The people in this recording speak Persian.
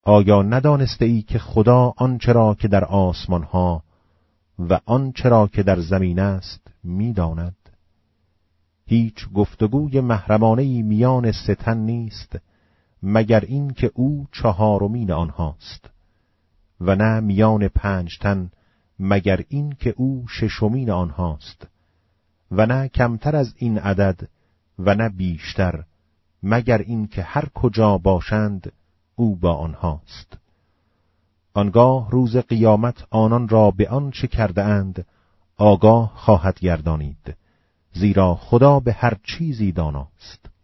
آیا ندانسته ای که خدا آنچه را که در آسمان ها و آنچه را که در زمین است می‌داند؟ هیچ گفتگوی محرمانه‌ای میان سه تن نیست مگر این که او چهارمین آنهاست، و نه میان 5 تن مگر این که او ششمین آنهاست، و نه کمتر از این عدد و نه بیشتر مگر این که هر کجا باشند او با آنهاست. آنگاه روز قیامت آنان را به آنچه کرده اند آگاه خواهد گردانید، زیرا خدا به هر چیزی داناست.